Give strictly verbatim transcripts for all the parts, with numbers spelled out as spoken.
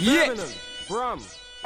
Yeah. Brum.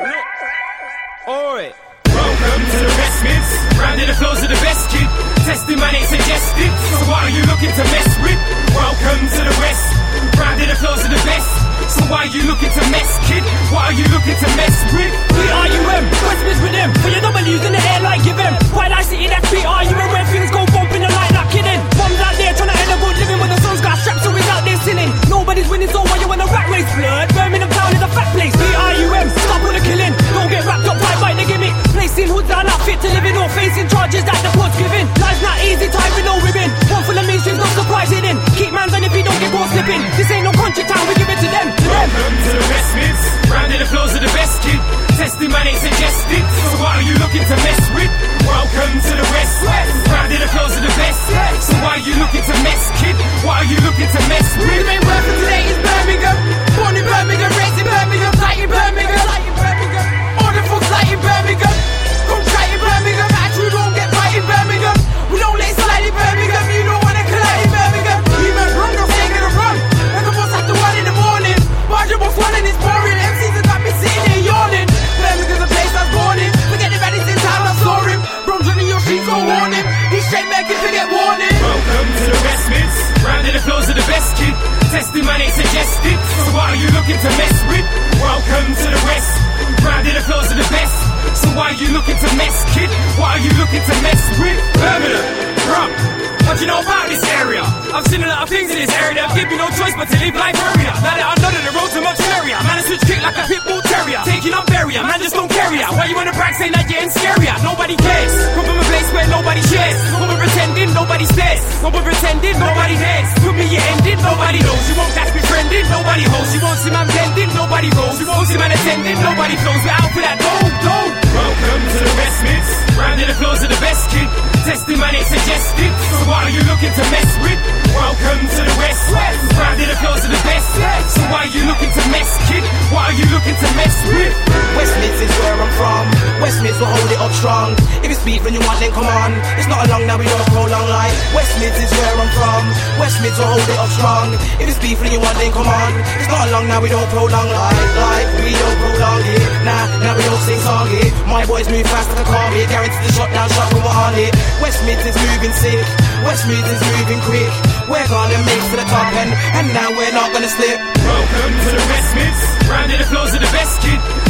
Alright. Welcome to the West Mids. Rounding the flows of the best kid. Testing man ain't suggested. So what are you looking to mess with? Welcome to the West. Rounding the flows of the best. So why are you looking to mess, kid? What are you looking to mess with? B R U M, West Mids with them. For your W's in the air like give them. White Light City, that's B R U M. Where things go bump in the light, not kidding. Bombs out there trying to end a good living when the sun's got strapped, so he's out there sinning. Nobody's winning, so why you want a rat race, blood? Birmingham town is a fat place. B R U M, stop all the killing. Don't get wrapped up right by the gimmick. Placing hoods that are not fit to live in, or facing charges that the court's giving. Life's not easy, time with no ribbon. One full of mainstreams, no surprise hidden. Keep mans on if you don't get caught slipping. This ain't no country town, we give it to them. To them. Welcome to the West Mids. Rounding the flows of the best kid. Testing man ain't suggested. So what are you looking to mess with? Welcome to the West. Rounding the flows of the best. So why are you looking to mess, kid? What are you looking to mess with? The main word for today is Birmingham. Born in Birmingham, raised in Birmingham, light in Birmingham. All the folks light in Birmingham. Come try in Birmingham. Actually don't get right in Birmingham. We don't let slide in Birmingham. You don't wanna collide in Birmingham. You man run, don't stay gonna run. Like a boss after one in the morning. Why's your boss one and it's boring? M Cs have got me sitting there yawning. Birmingham's a place I was born in. Forget the baddies in town, I saw him. Bros running your streets, go warn him. He's straight back if you get warning. Welcome to the West Mids. Rounding the flows of the best kid. Testing man ain't suggested. So what are you looking to mess with? Welcome to the West. Rounding the flows of the best. So why are you looking to mess, kid? What are you looking to mess with? Birmingham, Brum. What do you know about this area? I've seen a lot of things in this area that give me no choice but to live like area. Now that I know that the roads are much fairer, man, I switch kick like a pit bull terrier. Taking up barrier, man, just don't carry out. Why you wanna brag saying that you're getting scarier? Nobody cares. Come from a place where nobody shares. Come from pretending, nobody stares. Come from pretending, nobody dares. Put me your ending, nobody knows. You won't catch me friending, nobody holds. You won't see man bending, nobody rolls. You won't see man attending, nobody flows. We're out for that dough, dough. Welcome to the West Mids. Rounding the flows of the best kid. Testing man ain't suggested. So what are you looking to mess with? Welcome to the West. Rounding the flows of the best. So why are you looking to mess, kid? What are you looking to mess with? West Mids is where I'm from. West Mids will hold it up strong. If it's beef when you want, then come on. It's not a long now, we don't prolong like. West Mids is where I'm from. West Mids will hold it up strong. If it's beef when you want, then come on. It's not a long now, we don't prolong like. Like, we don't prolong it. Nah, now we don't sing song it. My boys move fast like a car hit. Guaranteed the shot down shot when we're on it. West Mids is moving sick. West Mids is moving quick. We're gonna make to the top end, and now we're not gonna slip. Welcome to the West Mids. Rounding the flows of the best kid.